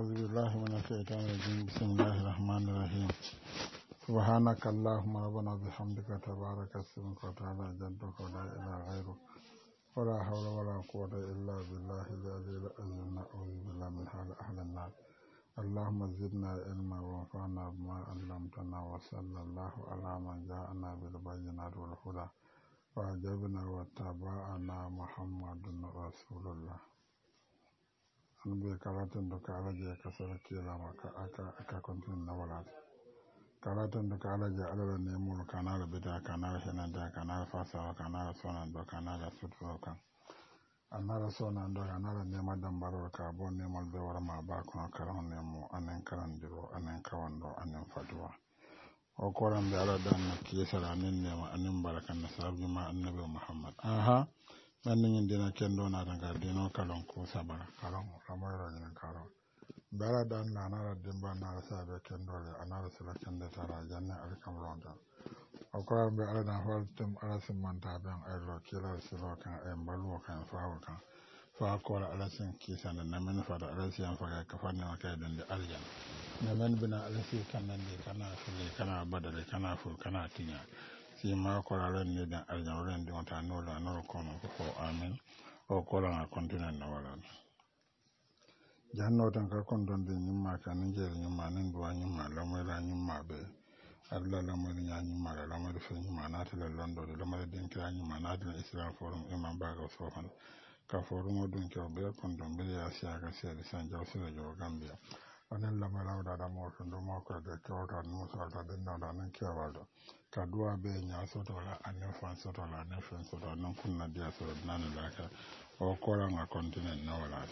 أعوذ بالله من الشيطان الرجيم بسم الله الرحمن الرحيم سبحانك اللهم ربنا بحمدك تبارك اسمك وتعالى جدك ولا إله غيرك ولا حول ولا قوة إلا بالله الذي العظيم نعوذ بالله من حال أهل النار اللهم زدنا علما وانفعنا بما علمتنا وصلى الله على من جاءنا بالبينات والهدى وأجبنا واتبعنا محمد رسول الله an bai karatun da ka alaje ka sarki lama aka kontin na wala karatun da ka alaje alala ne mu kana da bida kana hinan da kana fasa kana sonan da kana da sutura kan anara sonan da kana ne madan baro ka bon ne mal da ma ba ko karan ne mu anan karan diro anan kawando anan faduwa o koran da ala dan ke saranin ne ma anan barakan na sabbi ma annabi muhammad aha nan dina kendo na daga dino kalon ko sabara kalon ramara ne kalon bara dan na na dimba na sa da kendo le ana sala kende tara janna alkamronda akwai be ala na faltum ala simanta ban ayro kila silo kan ay balu kan faawo kan fa ko ala sin kisan na men fa da ala sin fa ka fa ne ka dan da aljan na men bina ala sin kan nan de kana fule kana badale kana ful kana tinya si ma ko la ne dan aljan ren de wata no la no ko no ko amen o ko la continue na wala janno tan ka kon don de nyimma kan ngel nyimma nan duwa nyimma la mo la nyimma be alla la mo nya nyimma la mo fe nyimma na tele londo de la mo den kra nyimma na de islam forum imam baga sofan ka forum o dun ko be kon don be ya sia ka sia de san jaw sele jo gambia onen la mala da mo to do mo ko de ko ta no so ta de na da nan ke waldo ka duwa be nya so to la anen fan so to la anen fan so to nan kunna dia so nan la ka o ko la nga continent na wala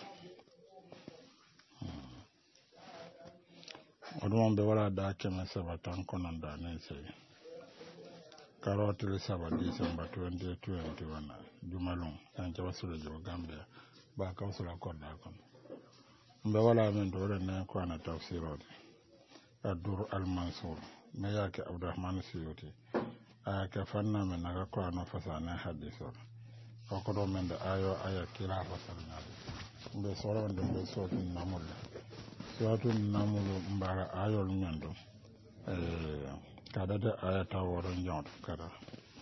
odon be wala da keme sabatan konon da nan sai karotul saba December 2021 jumalon kan jawa sura jo gambia ba ka sura ko da kon be wala men do ren ko ana tafsirode adur al mansur me yake abdurrahman suyuti aka fanna men naga ko ano fasana hadiso ko do men da ayo aya kila fasana be soro wonde be sotin namulla sotin namulu mbara ayol nyando kada da aya ta woron jawto kada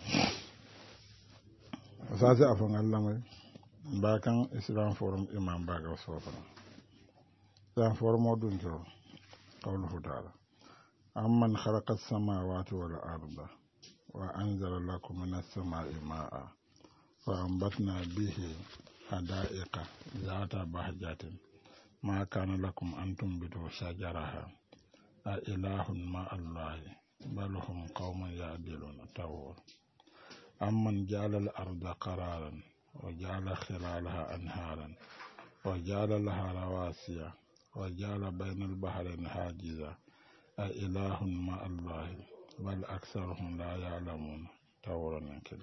sase afon Allah mai bakan islam forum imam baga sofa islam forum odun jo qawluhu ta'ala amman khalaqa as-samawati wal arda wa anzala lakum minas samai ma'a fa anbatna bihi hada'iqa zata bahjatin ma kana lakum an tumbitu shajaraha a ilahun ma allahi bal hum qauman ya'diluna tawur amman ja'ala al-arda qararan wa ja'ala khilalaha anharan wa ja'ala laha rawasiya wa ja'ala bayna al-bahrayn hajiza a ilahun ma allahi bal aktharuhum la ya'lamun tawuran kida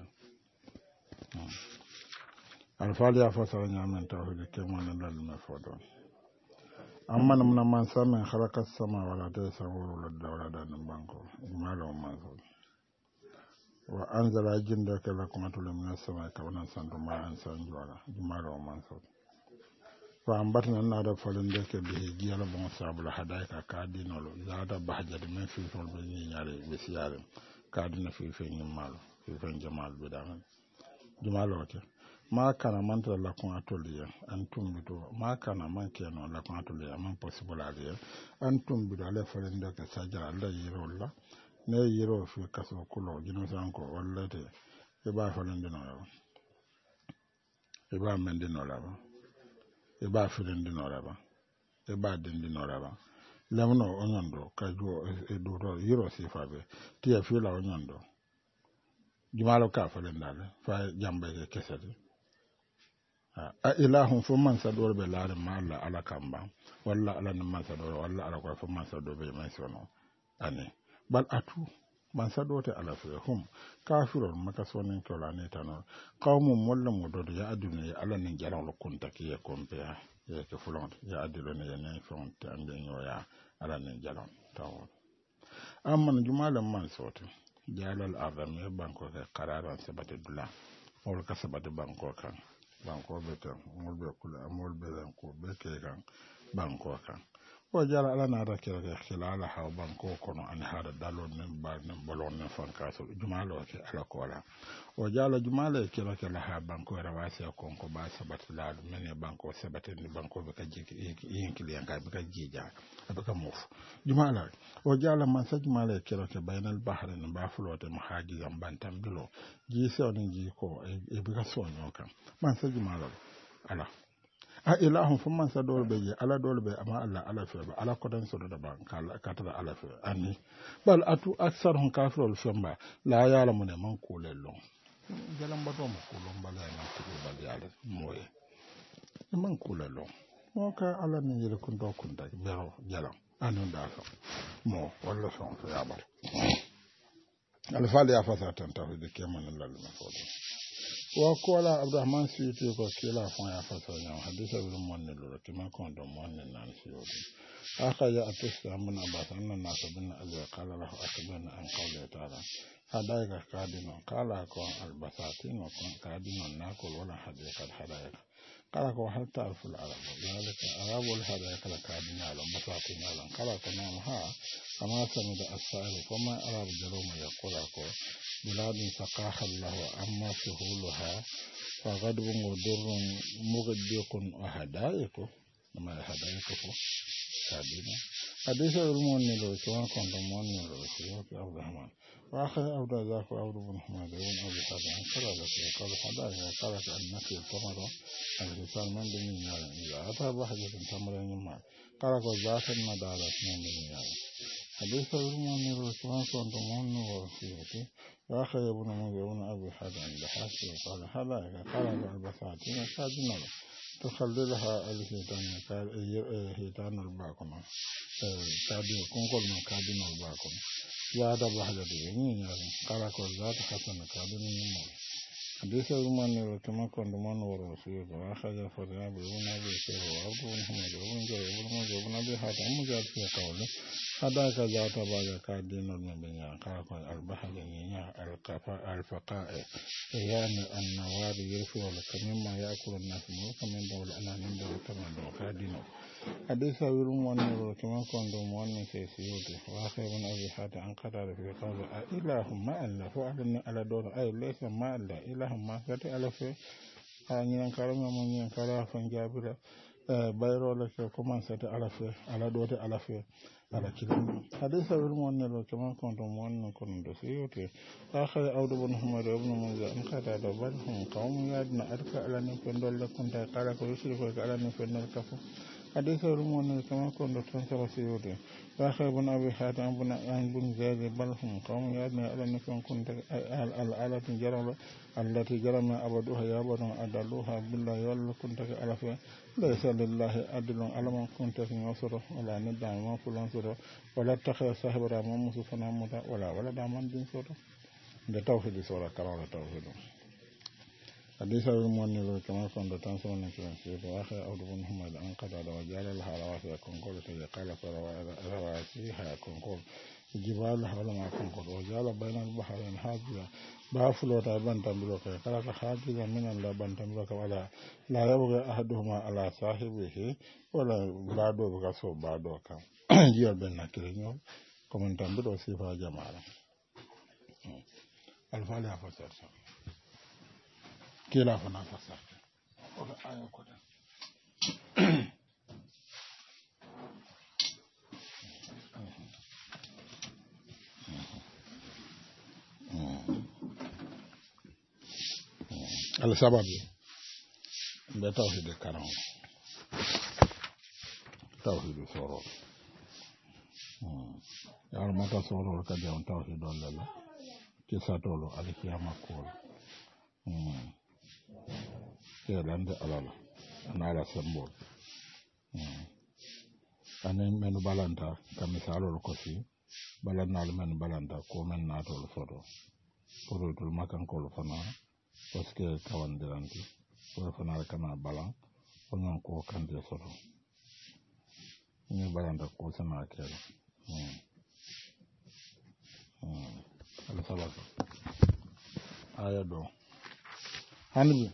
al-fatiha fasara nyamen tawhid kemon dal me fodon amma namna man samen khalaqa as-sama wala ta sawuru ladawla dan banko malo manzo wa anzala jinda kala kuma tulum na sama ka wannan sandu ma an san jwala malo manzo fa ambatna na da falin da ke bi giyala bon sabula hadaika ka dinolo zada bahja de men fi fol be ni nyare be siyare ka dina fi fe ni malo fi fe jamal be dan jumalo ke ma kana manta la kun atoliya an tumbido ma kana man keno la kun atoliya man possible aliya an tumbido ale falende ka sajara la yiro la ne yiro fi kaso kulo jino sanko walla de e ba falende no la e ba mende no la e ba falende no la e ba dendi no la lamno onondo ka jo e do yiro si fabe ti fi la onondo jumalo ka falendale fa jambe ke kesati a ilahun fo man sador be laare ma Allah ala kamba walla ala man sador walla ala ko fo man sador be man sono ani bal atu man sadote ala fi hum kafirun maka sonin ko la ne tanor qawmum walla mododo ya aduna ya ala nin jaran lo kunta ki e kompe ya ke fulon ya adilo ne ya ne fon tan be nyoya ala nin jaran taw amman jumalan man soto jalal azam e banko ke qararan sabata dula wol ka sabata banko kan banko be tan molbe kula molbe ko be ke kan banko kan وجعل على نار كذا خلالها وبنكو كونو أن هذا دالون من بعد من بلون من فانكاسو جمالو على كولا وجعل جمالة كذا لها بنكو رواسي كونكو باس بتلاد من بنكو سبتين بنكو بكجيك ينكلي ينكا بكجيجا بكموف جمالة وجعل ما سجمالة كذا بين البحر نبافلوت محاجزا بنتم بلو جيسو نجيكو بكسون يوكا ما سجمالة على ilahum fo man sa dole be ala dole be ama ala fe ala ko dan so da ban kala katara ala fe ani bal atu aksarhum kafirul femba la yala mun man kulello jalam bato mo kulon bala na ko bal yala moye man kulello mo ka ala ni yele kun do kun da bero jalam anu da so mo wala so so yabar al fali ya fasa tan tawhid ke man lalu na so وقال عبد الرحمن سيوتي وكيلا فايا فتوى حديث ابن مؤمن لو كما كنت مؤمن نان سيوتي أخرج أتسع من أباس أن الناس بن أبي قال له أخبرنا عن قوله تعالى حدائق كادين قال أكون البساتين وكون كادين ناكل ولا حديقة حدائق قال أكون هل تعرف العرب ذلك العرب والحدائق لكادين على بساتين على قال أكون نامها أما سمد السائل فما أراب جلوم يقول أكون بلاد سقاها الله أما سهولها فغضب وضر مغدق وحدائق ما حدائق كادين حديث المؤمن لو سواء كنت مؤمن لو سواء عبد الرحمن وآخر عبد ذاك عبد بن حماد بن أبي حاتم قال لك قال حدائق قال أنك التمر الرسال من دون إذا أتى بحاجة تمر يمع قال ذات الندالة من دون حديث المؤمن لو سواء كنت مؤمن لو سواء وآخر ابن منذر ابن أبي حاتم بحاسه قال حدائق قال البساتين كادين تخللها الهيتان الباقون كادين كونكول من كادين الباقون وهذا بحاجة يمين قال كل ذات حسن كادين يمين حديث المؤمن كما كنت من ورسوله وأخرج فرياب ابن أبي سير وعبد بن حميد ابن جرير ابن منذر ابن أبي حاتم مجاد في قوله حداك ذات باقى كادين المبنيا قال البحر الفقاء يعني النوار يرفع لك مما يأكل الناس ملوكا من دول أنا من دول كما دول كادين حديث المؤمن كما كنت مؤمن في سيوته وآخر ابن أبي حاتم عن قتادة في قوله إله ما ألا فأعلن على دور أي ليس ما ألا إله ما كتي ألا في أن كلام من كلام فنجابر bayro la ke commencé te ala fe ala dote ala fe ala kilim hadisa wil mon ne lo kama kon to mon kon do siyote akhari awdu bin humar ibn munzir an qata da ban hum qawm yadna arka ala ne kon dol la kon ta kala ko yusri ko ala ne fen nal kafu hadisa wil mon ne kama kon do tan sa siyote akhari bin abi hatim bin an bin zaid bal hum qawm yadna ala ne kon ta al alati jarala allati jarama abaduha yabadun adaluha billahi wal kunta ala fe ليس لله عدل على من كنت في مصر ولا ندع ما فلان صر ولا اتخذ صاحب رام مصفنا مدا ولا دامن دين صر ده توحيد صر كلام توحيد حديث المؤمن كما كان تنسون نكرن في واخر او بن محمد ان قد وجعل لها رواسي كونكول قال رواسيها كونكول جبال حول ما كونكول وجعل بين البحرين حاجزا بافلو تابان تمبلو كلا حاجزا من الله بان تمبلو ولا لا يبغى احدهما على صاحبه ولا بلادو بكسو بادو كان جيل بين نكرن كومن تمبلو صفه جماعه الفاليا فسر كلا فنا فسر ولا آية كده السبب بتوحيد الكرم توحيد الصورة يعني ما تصوروا كده توحيد ولا كيسا تولو عليك يا مقول لande alala anala sembol anen men balanta kam misalol ko fi balanal men balanta ko men natol foto fototul makan ko fana parce que kawandiranti ko fana kana balan onon ko kande foto ni balanta ko sana kela ala sabaka aya do hanbi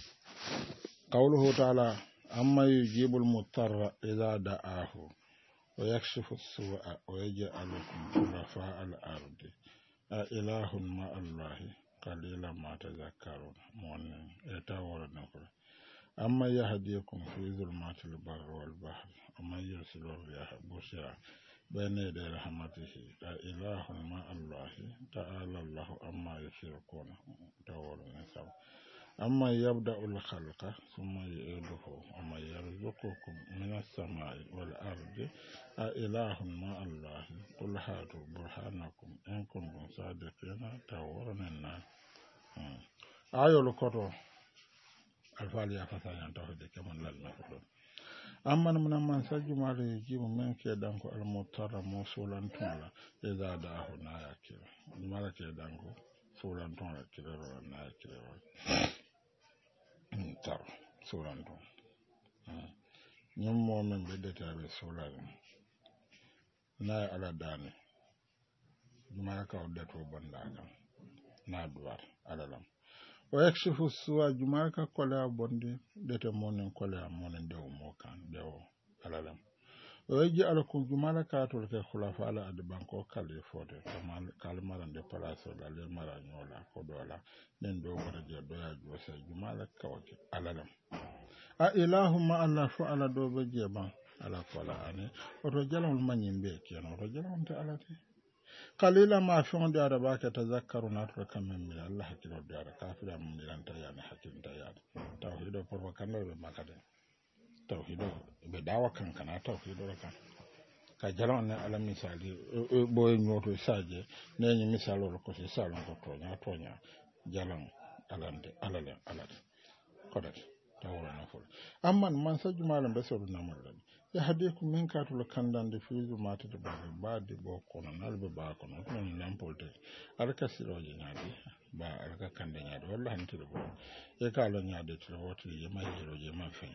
قوله تعالى أما يجيب المضطر إذا دعاه ويكشف السوء ويجعلكم خلفاء الأرض أإله مع الله قليلا ما تذكرون مؤمن يتاور نقول أما يهديكم في ظلمات البر والبحر ومن يرسل الرياح بشرا بين يدي رحمته أإله مع الله تعالى الله أما يشركون تاور نسوا أما يبدأ الخلق ثم يعيده وما يرزقكم من السماء والأرض أإله مع الله قل هاتوا برهانكم إن كنتم صادقين تورنا النار آية القرآن الفالية فسان توحيد كما لنا أما من سجم على يجيب من كيدانكو المضطر موصولا تولا إذا دعاه نايكير لماذا كيدانكو سولا تولا كيرو نايكير tar suranto ñum momen ɓeddetaɓe solare nayi ala dane jumala kaw deto bondaga na duwar alalam o yakshifu suwa jumala ka kolea bondi dete monen kolea monen dewo mo kan dewo alalam o yejji ala ko jumala katol ke khulafa ala ade banko kale fote kal marande palaso la le mara nyola ko dola nen do wara je doya jose jumala kawake alalam a ilahumma allah fa ala do be jeban ala kola ani oto jalon manyimbe keno oto jalon ta alati qalila ma fonde ada baka tazakkaruna to kammen mi allah hakilo dara kafira mun diranta yana hakinta yana tawhido porwa kando be makade tawhido be dawa kan kana tawhido kan ka jalon ne ala misali boy nyoto saje ne ni misalo ko se salon ko tonya jalon alande alade kodat tawra na fol amman man sajjumalam be sodu namulla ya hade ko men katul kandande fiizu matata baade bo kono nalbe ba kono non nampolte alka siroje nyaade ba alka kande nyaade walla hantire bo e kala nyaade to wotti e mayiroje ma fen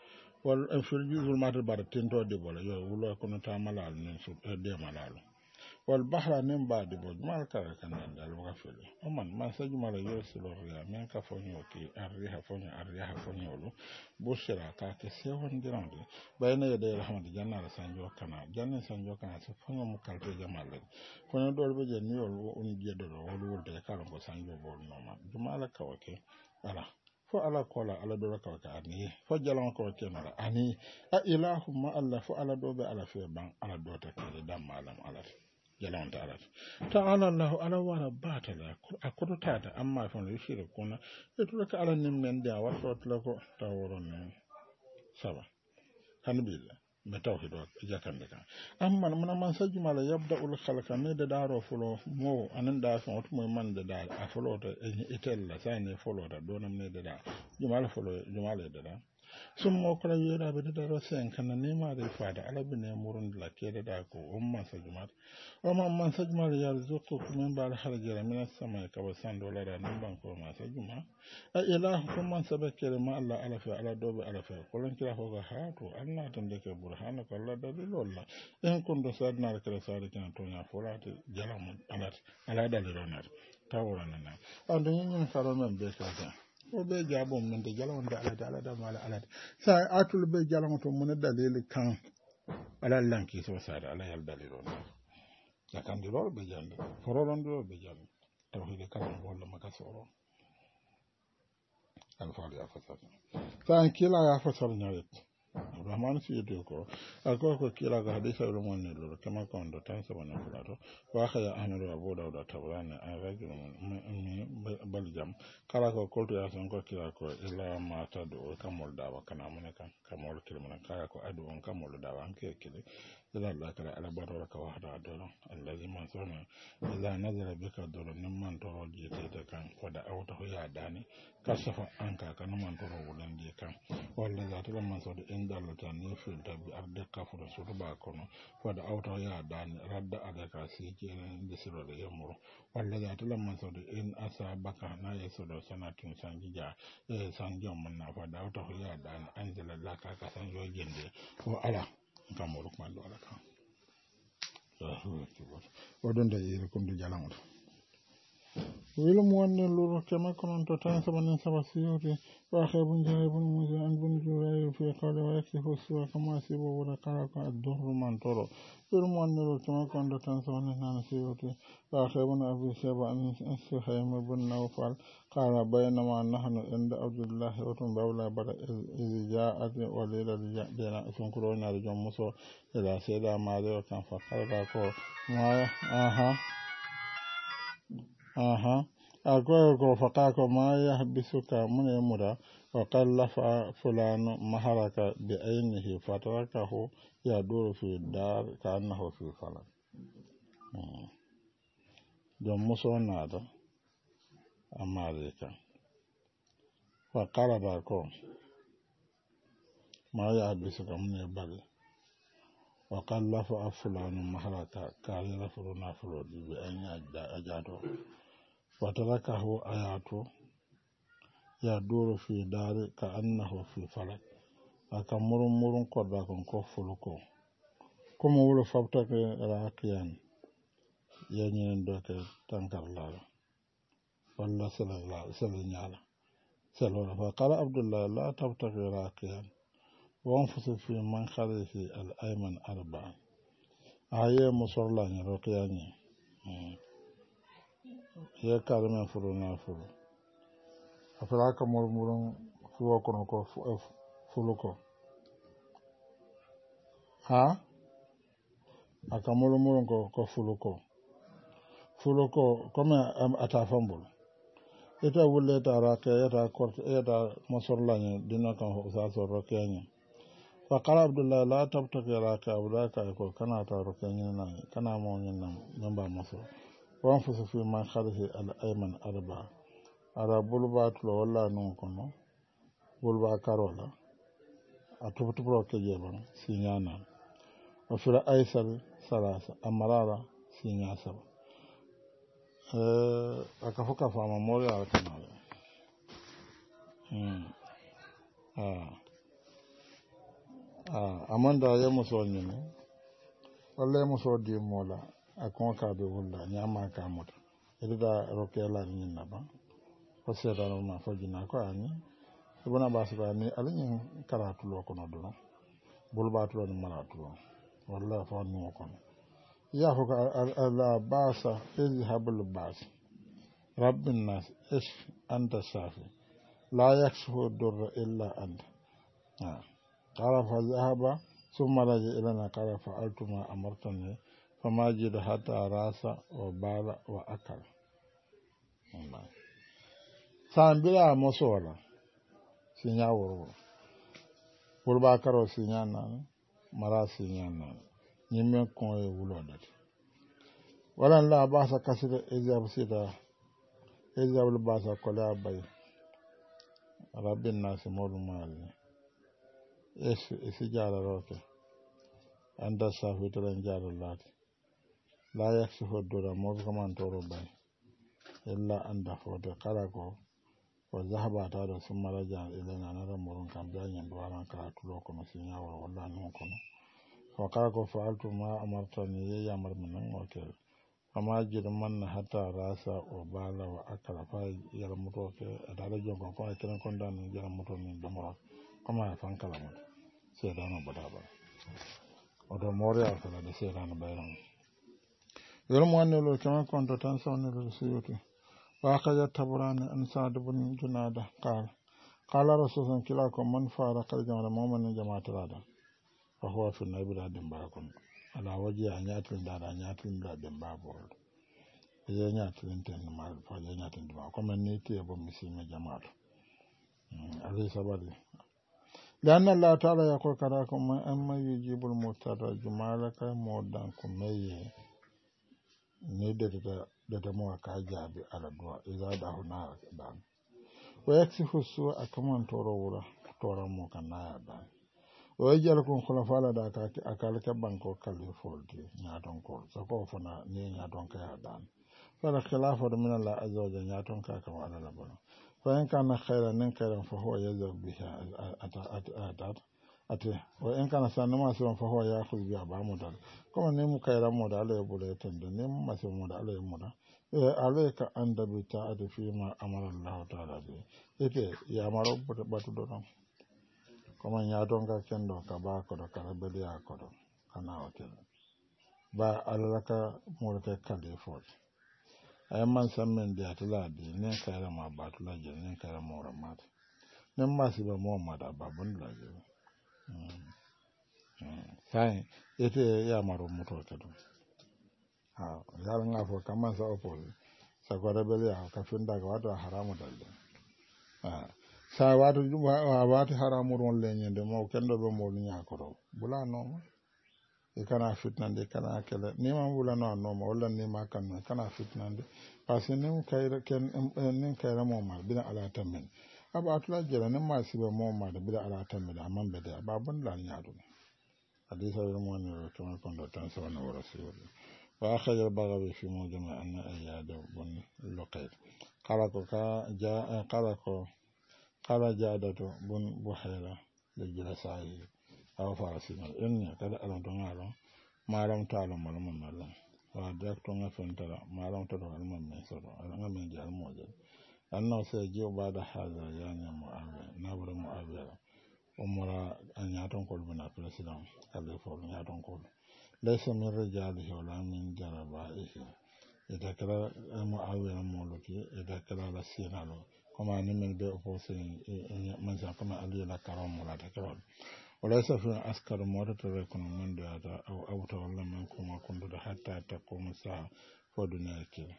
wal fiizu matata bar tento de bola yo wulo kono tamalal nen su de malalo wal bahra nen baade bo mal kala kanande al wafele o man sajjumala yosilo ya men ka fonyo ki arriha fonyo lu bushira ka ke sewon dirande bayna yede rahmatu jannala sanjo kana so fonyo mu kalte jamalle fonyo dol be je niol on jedo wol wolde kala ko sanjo bol noma jumala kawake ala fo ala kola ala do kawaka ani fo jalon ko kenala ani a ilahumma allah fo ala do be ala fe ban ala do ta kede dam malam ala jalon ta ala ta'ala allah ala wara batala akodo tata amma fon yishire kuna etuka ala nimmen da wato tlako taworon ne saba hanbilla me tawhido jakande kan amma man sajjumala yabda ul khalqa ne da daro fulo mo anan da fa wato moy man da a fulo to etella sane fulo da donam ne da jumala fulo jumala da summo kala yera be da ro sen kan ne ma da fada alabi ne murun la kede da ko umma sajjumat o man sajjumal yarzuqu min ba'd harjara min as-samai ka wasan dola da nan ban ko ma sajjuma a ilahu kuma sabakere ma allah ala fa ala dobe ala fa kolon kira ko ga ha to allah tan de ke burhana ko allah da lolla en kon do sadna kala sare tan to nya folate jalam ala dalironat tawrana na ando nyen faro men be ka o be jabo men de jalon da ala da mala ala sa atul be jalon to mun dalil kan ala lanki so sare ala yal dalilon ya kan di lol be jande fororon do be jande tawhid kala wala makasoro alfaal ya fasal sa kila ya fasal nyawet rahman fi ko ko kila ga hadisa lo mon ne lo kama ko ndo tan sa bana fulato wa khaya ahmad wa abu dawud tawrana an rajul bal jam kala ko kolto ya son ko kila ko ila ma tadu kamol dawa kana mun kan kamol kilmana kala ko adu on kamol dawa an ke kile ila Allah kala ala baraka ka wahda dolo allazi man sona ila nazara bika dolo nimman to rodi te kan ko da awto ya dani kasafa anka kan man to wulan di kan walla za ta man so in dalata ne fil tabi arde kafuro so to ba kono ko da awto ya dani radda ada ka si kenan da siro da yamuro walla za ta man so in asabaka na yeso do sanatin sangija sanjom man na fa da awto ya dani anjala laka ka sanjo jende ko ala kamolu kuma do ala kan wadon da yiri kundu jalamuto والمؤمن لور كما كنت تنسب من سبع سيوتي وأخي بن جاي بن موسى أن بن جرير في قال ويكشف السوء كما سيب ولقاك الدهر من طرق والمؤمن لور كما كنت تنسب من سيوتي وأخي بن أبي شيبة أن سهيم بن نوفل قال بينما نحن عند عبد الله وتم بولا بدا إذ جاءت وليلة دينا سنكرون رجل مصر إلى سيدة مالي وكان فقال لكو ما akwai ko faka ko ma ya habisuka mun yamura wa qallafa fulanu maharaka bi ainihi fatarakahu ya duru fi dar ka annahu fi falak don muso nada amalika wa qaraba ko ma ya habisuka mun yabali wa qallafa fulanu maharaka ka ya fulana fulodi bi ainihi ajado watarakahu ayatu ya duru fi dari ka annahu fi falak aka murun kodda kon ko fuluko kuma wuro fabta ke raqiyan yanyen doke tankar lala walla sallallahu sallallahu sallallahu fa qala abdullah la tabtaqi raqiyan wa anfusu fi man khalifi al ayman arba'a aye musorla ni raqiyan ye kalme furu na furu afra ka murmurun fuwa kono ko fuluko ha aka murmurun ko fuluko comme ata fambul ita wulle ta raka yata korte yata masorlani dina kan ho sa so rokeni fa qala abdullah la tabtaki raka abdaka ko kana ta rokeni na kana mo nyinna nyamba maso wanfusu fi man khalihi al ayman arba ara bulba tulo walla non kono bulba karola a tubtubro ke jeban sinyana o fira aisal salasa amarara sinya saba akafuka fama mori ala kanale amanda ya muso nyini walla muso di mola akon ka be wulla nyama ka mota ida rokela ni naba ko seda no ma fajina ko ani ibuna basba ni alin karatu lo kono do bulbatu ni malatu walla fa ni ko ya ko ala basa izhabul bas rabbin nas ish anta shafi la yakshu dur illa anta qala fa dhahaba thumma raja ilana qala fa altuma amartani fama jidu hatta rasa wa bala wa akal sambira mosola sinya woro purba karo sinya na mara sinya na nyimme ko e wulodat wala la basa kasida ezab sida ezab basa kola bay rabbin nas modu mali esi jara roke anda safi to ran jara lati la yakshifu dura modu kaman toro bay illa anda foto kala ko wa zahaba ta da sun maraja ilana na ramurun kan bayan duwaran karatu lokacin sun yawo wallahi nun kono wa kala ko fa'altu ma amartani ya marminan wakil amma jirman na hata rasa o bala wa akala fa yar muto ke da da jongon ko kiran kon dan yar muto ni damara kuma fan kala muto sai da no bada ba o do moriya kala da sai da no bayran yar mo ne lo kama kon to tan sawne lo siyuti وأخذ تبران أن سعد بن جنادة قال رسول الله كلاكم من فارق الجمال مؤمن جماعة رادا فهو في النبي لا دمباكم على وجه أن يأتي لا دمباكم إذا يأتي لنتين مال فإذا يأتي دمباكم من نيتي أبو مسلم جماعة عليه سبالي لأن الله تعالى يقول كراكم أما يجيب المضطر جمالك مودانكم ميه da ta mawa ka jabi ala duwa iza da huna da wa yaksifu su akaman toro wura toran mu kan na da wa yajal kun khulafa da ka akalka banko kalli folti nya don ko sako fana ne nya don ka ya dan fara khilafa min Allah azza wa jalla nya don ka kama ala labana fa in kana khairan nin khairan fa huwa yazab biha ate wa in kana sanama sun fa huwa yakhudh bi ba mu dal kuma ne mu kairan mu da Allah ya bude tanda ne mu masu mu da Allah ya mu da alayka anda bi ta'ati fi ma amara Allah ta'ala bi ite ya maro batu do non kuma ya don ga kendo ka ba ko da kala beli ya ko do kana hotel ba alaka murta kalifot ay man sammen de atla di ne kala ma batula je ne kala mo ramat ne ma si ba mo ma da babun la je sai ite ya maro moto ta do ha ya nga fo kama sa opol sa ko rebeli ya ka funda ga wato haramu dalle sa wato haramu ron le nyende mo kendo be mo nya ko do bula no e kana fitnande kana kele ni ma bula no no mo wala ni ma kan kana fitnande parce que nin kayra ken nin kayra mo ma bila ala tamen aba atla jela nin ma sibe mo ma bila ala tamen amman be da babun la nyaadu hadisa mo ne to ma kondo tan so na rasul وأخرج البغوي في موجم أن أياد بن لقيط قال جادة بن بحيرة للجلسائي أو فارسين إني قد ألمت ما لم تعلم ولم نعلم وأدركت فانترى ما لم تدع علم من سر علم من جعل موجد أنه سيجيء بعد هذا يعني معاوية نابر معاوية أمرا أن يعطون قول بنا فلسلام كاليفور يعطون قول ليس من رجاله ولا من جربائه إذا كلا معاوية مولوكي إذا كلا لسينا له كما نمن بأفوسين من كما علي لكرام ولا تكرام وليس في أسكر مرة ركن من دعاء أو تولى منكم كنت حتى تقوم الساعة فدنيا كلا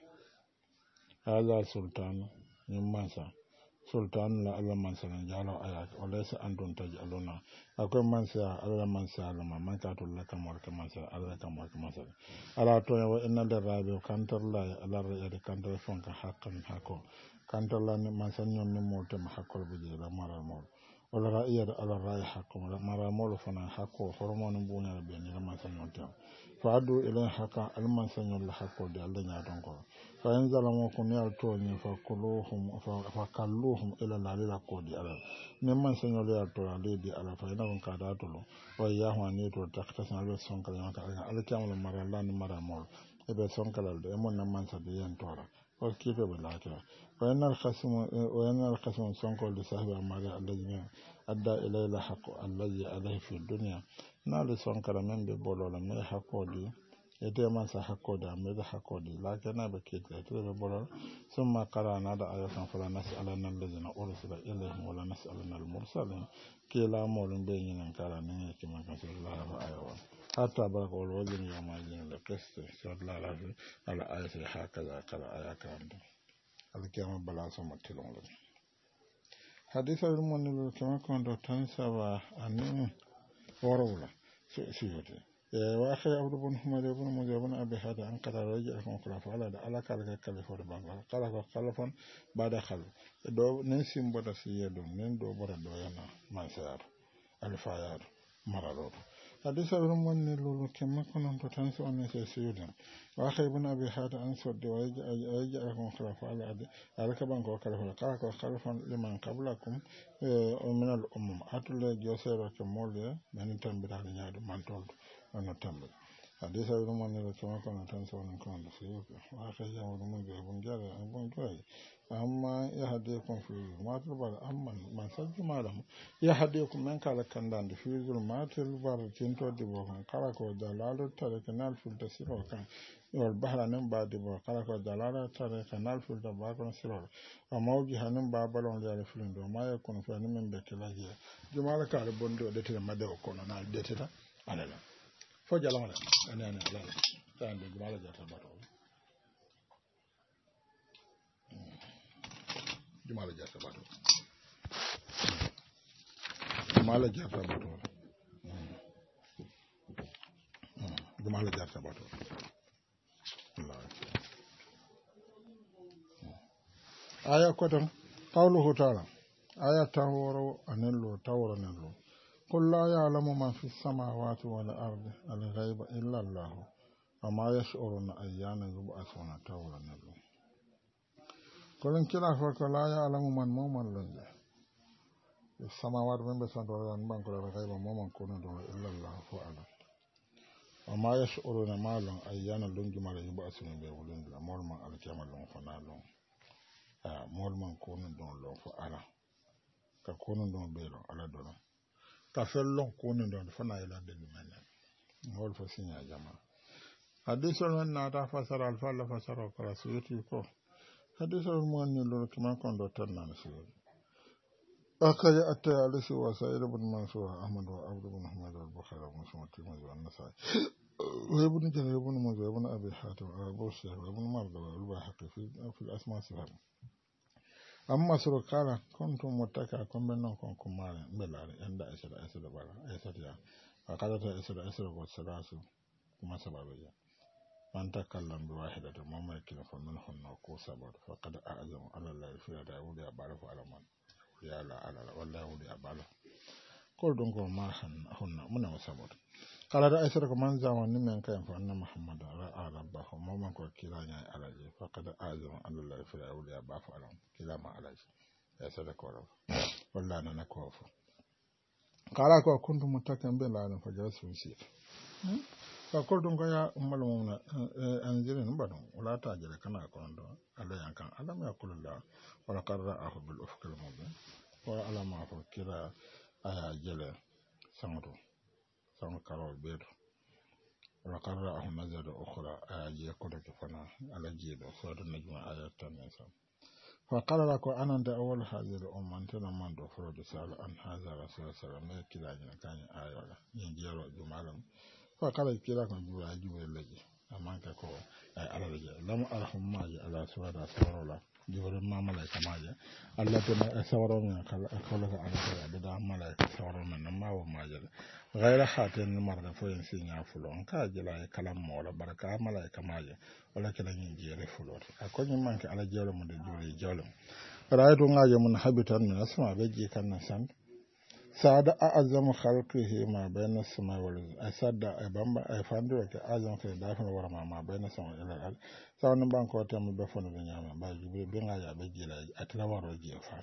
هذا سلطان يمانسا سلطان لا الله منسا جعله آيات وليس أنتم تجعلون أكون منسا الله منسا لما من كاتل لك مورك منسا الله كمورك منسا على توي وإن الرابع كانتر الله على الرئيس كانتر فنك حقا حقو كانتر الله منسا نيون نموت محقل بجيلا مرا مول ولا رأيي على الرأي حقو مرا مول فنا حقو فرمون بوني ربيني لما سنيون تيو فعدوا إليه حقا المنسا نيون لحقو دي الله نيادون كو فإن ظلموكم يالتوني فكلوهم إلى العليل قودي على نمان سنولي يالتولا ليدي على فإنهم كاداتلو وإياه أنيتو تختسن على السنكال على كامل مرة لان مرة مول إبه سنكال إمون نمان سديان تورا وكيف بالعكرة وإن الخصم سنكال لصاحب أماري الذين أدى إليه الحق الذي عليه في الدنيا نال سنكال من ببولو لم يحقو دي ite man sa hakkode amede hakkode lakenaɓe kiitleteɓe bolol summa qarana da ayatan fala nas'alanna alladhina ursila ilayhim wala nas'alanna al-mursalin kiilamoɗum ɓe ñinen kala nine kiman kan sallallahu aya on hatta baraka wol wajin yamajin le keste sallallahu ala ayati hakaza kala aya kande alkiyama bala so mattilon le hadisa mon ni kama kondo tan sawa anin worowla siyote وأخي عبد بن حميد بن مجيب بن أبي هذا أن قال رجعكم خلافا على كذلك كلفة بانغال قال خلفا بعد خلف دو نسيم بدا سيدو نين دو بدا دو ينا ما سيار الفايار مرارور حديث ابن من لولو كما كنت تنسوا أن سيسيرون وأخي ابن أبي هذا أن سود ويجعلكم خلافا على كبانكو كلفا قال خلفا لمن قبلكم من الأمم أتولى جوسيرا كمولي من تنبدا لنيادو من تولد أنا تمر حديث ابن من كما كنت تنسوا أن كنت سيوك وأخي ابن من بن جاري ابن جوي أما يهديكم في ظلمات البر أما من سجل مالهم يهديكم من كان كندان في ظلمات البر كنتو دبوكم كاركو دلالو ترك نال في التسير وكان والبحر نمبا دبو كاركو دلالو ترك نال في التباكم سيرور وموجه نمبا بلون ليال فلند وما يكون فأن من بكلاجية جمال كاربوندو دتلا مدو كونا نال دتلا على لا فجأة لما أنا لا كان جمال جاتا بارو جمال جاتا بارو جمال جاتا بارو جمال جاتا بارو الله آية كتن قوله تعالى آية تاورو أنلو تاورو نلو قل لا يعلم ما في السماوات والأرض الغيب إلا الله وما يشعرون أيان يبعثون تاورو نلو قل إن كلا فك لا يعلم من مومن لنجا السماوات من بسان دولان بانكو الغيب مومن كون دولان إلا الله فعلا وما يشعرون ما لهم أيانا لون جمال يبأسون بيولين لا مول من الكيام لون فنا لون مول من كون دون لون فألا كون دون بيلون على دون كفل لون كون دون فنا إلى دلمنا مول فسين يا جماعة حديث من ناتا فسر الفال فسر وكلا سيوتي كو حديث المؤمن لون كما كون دوتر نان سيوتي أكاد أتى على سوى سائر بن منصور أحمد وعبد بن حمد والبخاري ومسلم والترمذي والنسائي وابن جرير وابن منذر وابن أبي حاتم وأبو الشيخ وابن مردوى والبيهقي في الأسماء الصحيحة أما سر قال كنتم متكئا كن بينكم كمال بلال عند أسد بلا أسد يا فقالت أسد والثلاث كما سبب من تكلم بواحدة ما يكن فمنهن وكوسبت فقد أعظم على الله في داود يبارك على من يا لا على والله ولي أباله كل دونكو ما هن من وسبت قال رأيت لكم من زمان من كان فأن محمد رأى ربه ما كو كلا ني على فقد أعظم على الله في داود يبارك على كلا ما على يا صدق والله أنا نكوف قال كنت متكئا بلا فجلست في سيف فقلت يا أم المؤمنين أنزلين بدون ولا تعجل كما كنت على ينكن ألم يقل الله ولقد رآه بالأفق المبين وعلى ما فكر أجل سمرو كارول بير ولقد رآه نزل أخرى أجل كرك فنا على جيد سورة النجم آيات 10 فقال لك أنا أنت أول هذه الأمة أنت من دفر رسالة عن هذا رسول الله صلى الله عليه وسلم كان آية ينجيرو جمالا فقال كلا كان جوا جوا لجي أما كقول على لجي لم أرهم ماجي على سورة سورة جبر ما ملاك ماجي الله تنا سورة من خلق على سورة بدا ملاك سورة من ما هو ماجي غير حاتين المرة فين سينيا فلون كاجلا كلام مولا بركة ملاك ماجي ولا كلا ينجيري فلور أكون يمانك على جول من الجول جول رأيت ماجي من حبيتان من أسماء بيجي كان نسان سعد أعظم خلقه ما بين السماء والأرض أسعد أبامبا أفندو أعظم في دافن ورما ما بين السماء إلى الأرض سواء نبانكو تام بفن بنياما باجي بينغا بيجيلا أتلوار وجيفان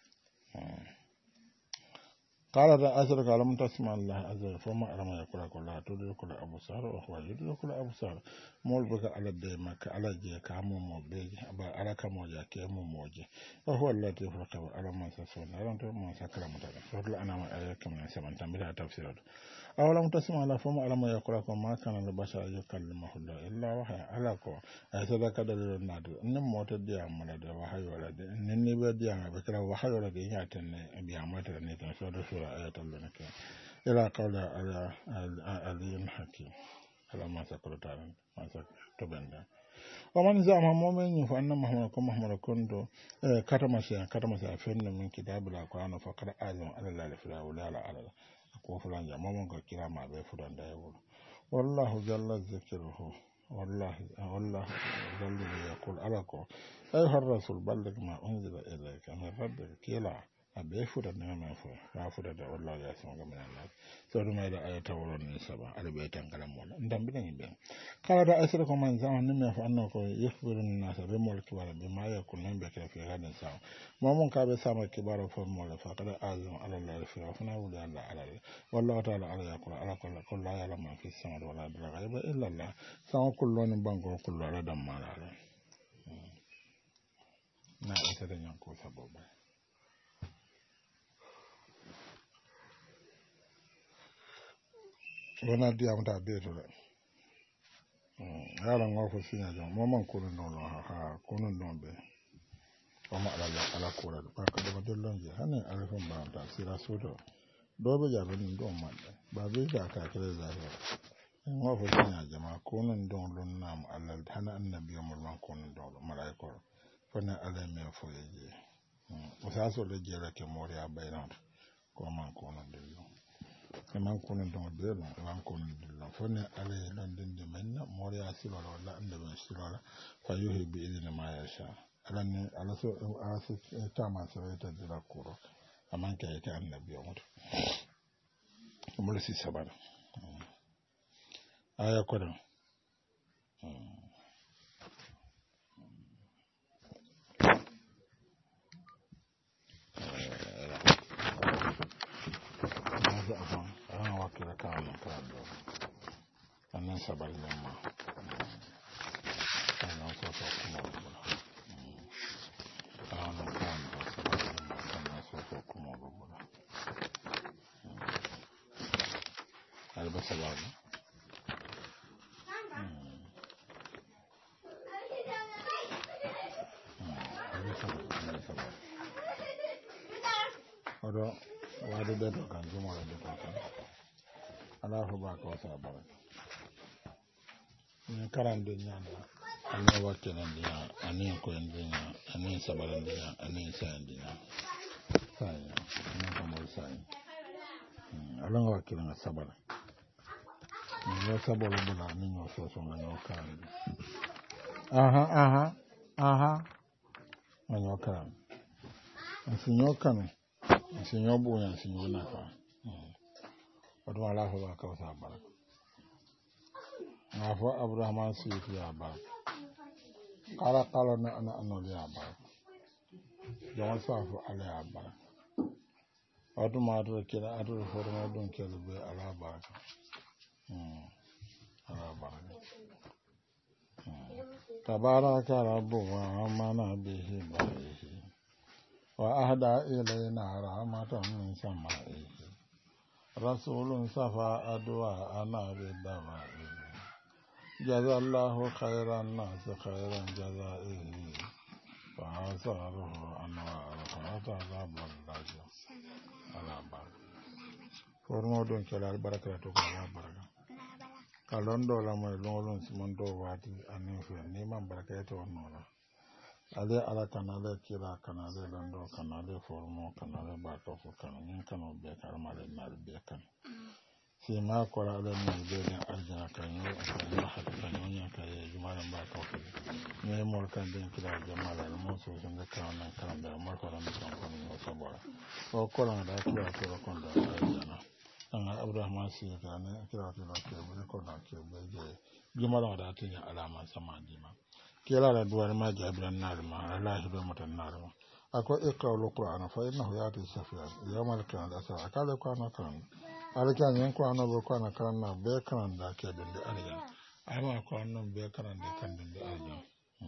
قال أسرك على من تسمع الله عز وجل فما أرمى يقول كلها تدرك الأبصار وهو يدرك الأبصار مول بك على الدمك على جيك عمو موجي على كموجا كيمو موجي وهو الذي يفرق على من سسونا لم تكن من سكر متعلم فقل أنا ما أيك من سمن تنبيل تفسير أولم تسمع الله فما أرمى يقول ما كان لبشر يكلمه الله إلا وحي على كو أسرك دليل النادر إن موت ديام ملد وحي ولد إني بديام بكرة وحي ولد ياتني بيامات النيتن سورة آيات الله إلى قول علي الحكيم على ما سكر تعالى ما سكر تبنى ومن زعم مؤمن فأن محمد كنت كتم سيا فين من كتاب القرآن فقد أعظم على الله فلا ولا على أقول فلان جاء مؤمن كلا ما بيفلان دا يقول والله جل ذكره والله جل يقول ألكو أيها الرسول بلغ ما أنزل إليك من ربك كلا abe fuda na ma fu fa fuda da wallahi ya san gamin Allah so duma da ayata wurin ne saba albe tangalan mu ndan bidan be kala da asira ko man zaman ne me fa annako yakhbirun nas bi mul kibara bi ma yakun nan be kafi gadan sa mamun ka be sama kibara fa mul fa kada azam ala Allah fi afna wala Allah ala wallahu ta'ala ala yaqul ala kullu la ya'lamu ma fi samawati wala bil ghaibi illa Allah sa kullu ni bango kullu ala dam mala na ita da yanko saboba wona diyam ta beeto le yala ngofo sinya jom momon ko non ha kono non be o ma ala ko la ba ka do lonje hanen ala fam ba ta sira sodo do be jabe ni do madde ba be ga ka kele za ngofo sinya jama kono don lon nam ala hana annabi mo man kono don malaiko fana ala me fo yeje o sa so le jera ke moria bayran ko man kono de man kono don belo man kono dilla fone ale london de menna moria silola wala ande ben silola fa yuhi bi idina ma yasha alani alaso asu tama sirata dira kuro amanka yake annabi umar mulsi sabana aya kodan anen sabal nyama anen so so kuma bula anen kan do sabal nyama anen so so kuma bula alba sabal odo wade beto kan jumala de kan ala fo ba ko sa baraka ni karande nyanda ani wakene ndiya ani ko ndiya ani sabala ndiya ani sa ndiya saya ni ko mo saya ala nga wakene nga sabala ni sabala bula ni no so so nga karande aha nga karande sinyo kanu sinyo bunya sinyo nafa odo ala fo ba ko sa baraka ngafo abraham siti ya baraka kala na anoli ya baraka jama safo ala ya baraka odo ma do kila ado fo do don kele be ala baraka ala baraka tabaraka rabbu wa amana bihi barihi wa ahda ilayna rahmatan min samaihi rasulun safa adwa ana bidawai جزا الله خير الناس خيرا جزائه وآثاره أنوار فتعذب الرجل على بعض فرمو دون كلا البركة على بركة كالون دولا موي لون سمون دو واتي أنين في نيمان بركة ونورا ale ala kanale kira kanale londo kanale formo kanale bato fu kanale kanu be karmale nar be kan sima kola ala ni be ni aljana kanyo kanyo hatta kanyo nya kay jumala ba ko ni mol kan den kira jamala mo so so ne kan kan da mo ko ran kan ko ni so bora o kola da kira ko ko da aljana an abraham si ta ne kira ko ke be ko na ke be je jumala da tinya alama sama dima kila la duwar ma jabran narma ala hido matan narma akwai iqra'ul qur'ana fa innahu yati safiyan yawmal qiyamah asa akala ko na kan alkan yan ko annabi ko na kan na be kan da ke din da aljan amma ko annan be kan da kan din da aljan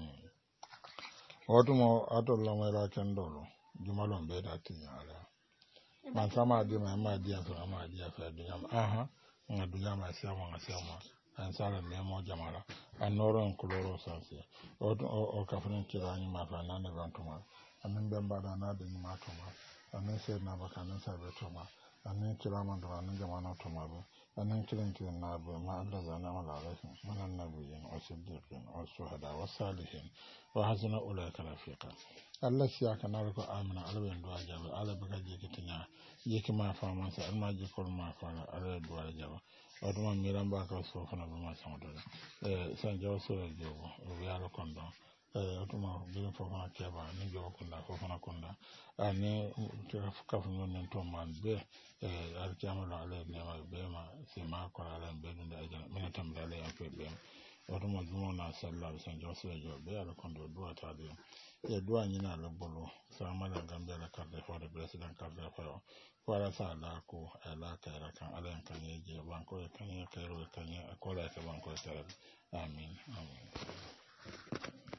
wato mo atolla mai la kan dolo jumalon be da tin ala man sama di ma di so ma di fa dunya nga dunya ma sama an sala nemo jamala an noron kuloro sanse o kafren kirani ma fa nan da bantuma anin ben bada na da ni ma tuma anin sai na baka nan sabe tuma anin kiraman da nan jama'an tuma ba anin kiran na ba ma Allah zana mala alaihi manan nabiyyin wa siddiqin wa shuhada wa salihin wa hasuna ulaika rafiqa Allah shi aka na ko amina alwen duwa jabe ala baka je kitinya yake ma fa man sa alma je kol ma fa ala duwa jabe aduma miran ba ka so fana ba ma san dole san jaw so jogo o yalo kondo aduma bi fo fana keba ni jogo kunda fo fana kunda ani ka fu non to man be al jamala ala ne ma be ma si ma ko ala be dum da jana men tam da le afi be aduma jumo na sallallahu san jaw so jogo be ala kondo duwa ta de duwa ni na lo bolo sa ma da gambe la carte for the president carte for wala sa la ko ala ka ra kan ala kan ye je banko kan ye kairo kan ye akola ka banko ta amin